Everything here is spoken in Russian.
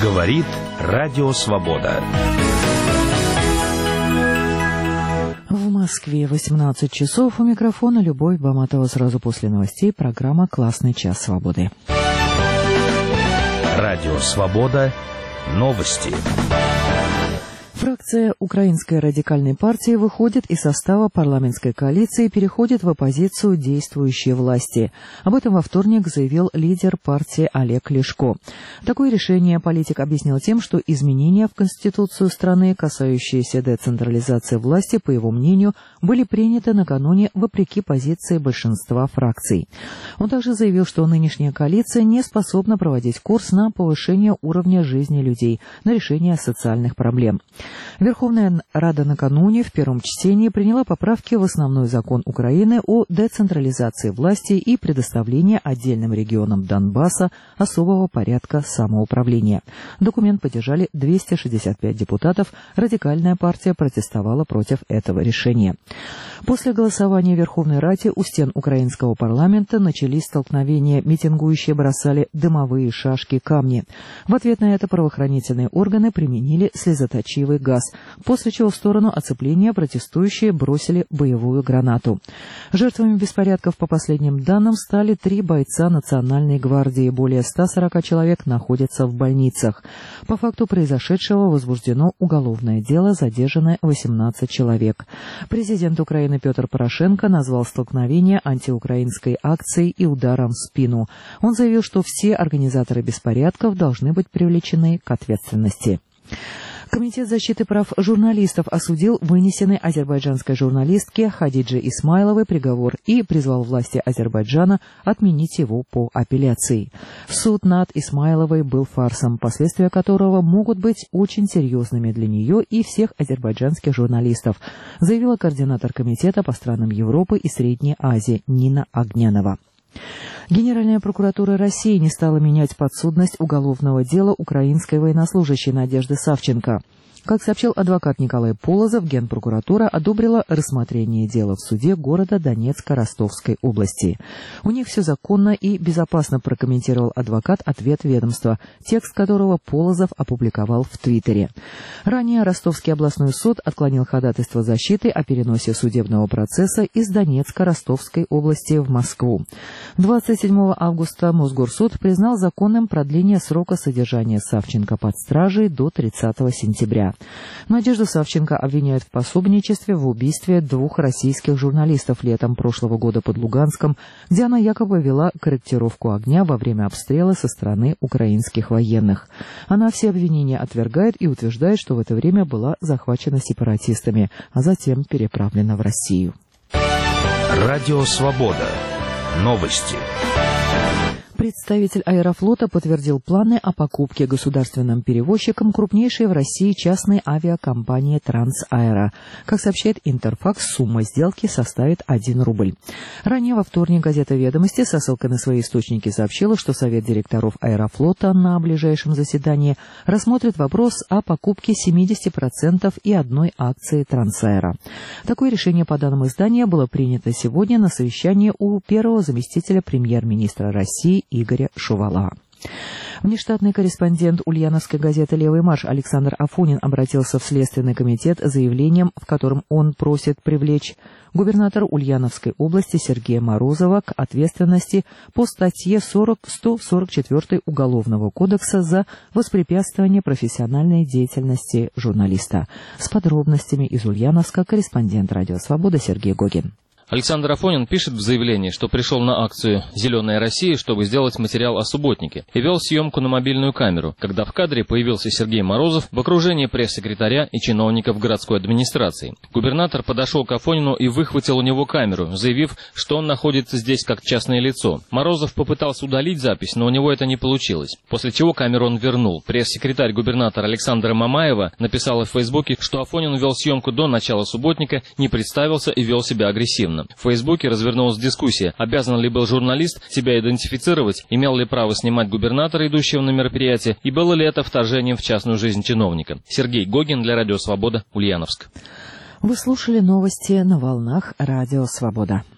Говорит Радио Свобода. В Москве 18 часов. У микрофона Любовь Баматова. Сразу после новостей программа «Классный час свободы». Радио Свобода. Новости. Фракция Украинской радикальной партии выходит из состава парламентской коалиции и переходит в оппозицию действующей власти. Об этом во вторник заявил лидер партии Олег Ляшко. Такое решение политик объяснил тем, что изменения в Конституцию страны, касающиеся децентрализации власти, по его мнению, были приняты накануне вопреки позиции большинства фракций. Он также заявил, что нынешняя коалиция не способна проводить курс на повышение уровня жизни людей, на решение социальных проблем. Верховная Рада накануне в первом чтении приняла поправки в основной закон Украины о децентрализации власти и предоставлении отдельным регионам Донбасса особого порядка самоуправления. Документ поддержали 265 депутатов. Радикальная партия протестовала против этого решения. После голосования в Верховной Раде у стен украинского парламента начались столкновения. Митингующие бросали дымовые шашки, камни. В ответ на это правоохранительные органы применили слезоточивый газ, после чего в сторону оцепления протестующие бросили боевую гранату. Жертвами беспорядков, по последним данным, стали 3 бойца Национальной гвардии. Более 140 человек находятся в больницах. По факту произошедшего возбуждено уголовное дело, задержаны 18 человек. Президент Украины Петр Порошенко назвал столкновение антиукраинской акцией и ударом в спину. Он заявил, что все организаторы беспорядков должны быть привлечены к ответственности. Комитет защиты прав журналистов осудил вынесенный азербайджанской журналистке Хадидже Исмайловой приговор и призвал власти Азербайджана отменить его по апелляции. Суд над Исмайловой был фарсом, последствия которого могут быть очень серьезными для нее и всех азербайджанских журналистов, заявила координатор комитета по странам Европы и Средней Азии Нина Огнянова. Генеральная прокуратура России не стала менять подсудность уголовного дела украинской военнослужащей Надежды Савченко. Как сообщил адвокат Николай Полозов, Генпрокуратура одобрила рассмотрение дела в суде города Донецка Ростовской области. У них все законно и безопасно, прокомментировал адвокат ответ ведомства, текст которого Полозов опубликовал в Твиттере. Ранее Ростовский областной суд отклонил ходатайство защиты о переносе судебного процесса из Донецка Ростовской области в Москву. 27 августа Мосгорсуд признал законным продление срока содержания Савченко под стражей до 30 сентября. Надежду Савченко обвиняют в пособничестве в убийстве 2 российских журналистов летом прошлого года под Луганском, где она якобы вела корректировку огня во время обстрела со стороны украинских военных. Она все обвинения отвергает и утверждает, что в это время была захвачена сепаратистами, а затем переправлена в Россию. Радио Свобода. Новости. Представитель Аэрофлота подтвердил планы о покупке государственным перевозчиком крупнейшей в России частной авиакомпании «Трансаэро». Как сообщает Интерфакс, сумма сделки составит 1 рубль. Ранее во вторник газета «Ведомости» со ссылкой на свои источники сообщила, что Совет директоров Аэрофлота на ближайшем заседании рассмотрит вопрос о покупке 70% и 1 акции «Трансаэро». Такое решение, по данным издания, было принято сегодня на совещании у первого заместителя премьер-министра России Игоря Шувала. Внештатный корреспондент ульяновской газеты «Левый марш» Александр Афонин обратился в Следственный комитет с заявлением, в котором он просит привлечь губернатора Ульяновской области Сергея Морозова к ответственности по статье 144 Уголовного кодекса за воспрепятствование профессиональной деятельности журналиста. С подробностями из Ульяновска корреспондент «Радио Свобода» Сергей Гогин. Александр Афонин пишет в заявлении, что пришел на акцию «Зеленая Россия», чтобы сделать материал о субботнике, и вел съемку на мобильную камеру, когда в кадре появился Сергей Морозов в окружении пресс-секретаря и чиновников городской администрации. Губернатор подошел к Афонину и выхватил у него камеру, заявив, что он находится здесь как частное лицо. Морозов попытался удалить запись, но у него это не получилось, после чего камеру он вернул. Пресс-секретарь губернатора Александра Мамаева написала в Фейсбуке, что Афонин вел съемку до начала субботника, не представился и вел себя агрессивно. В Фейсбуке развернулась дискуссия, обязан ли был журналист себя идентифицировать, имел ли право снимать губернатора, идущего на мероприятие, и было ли это вторжением в частную жизнь чиновника. Сергей Гогин для Радио Свобода, Ульяновск. Вы слушали новости на волнах Радио Свобода.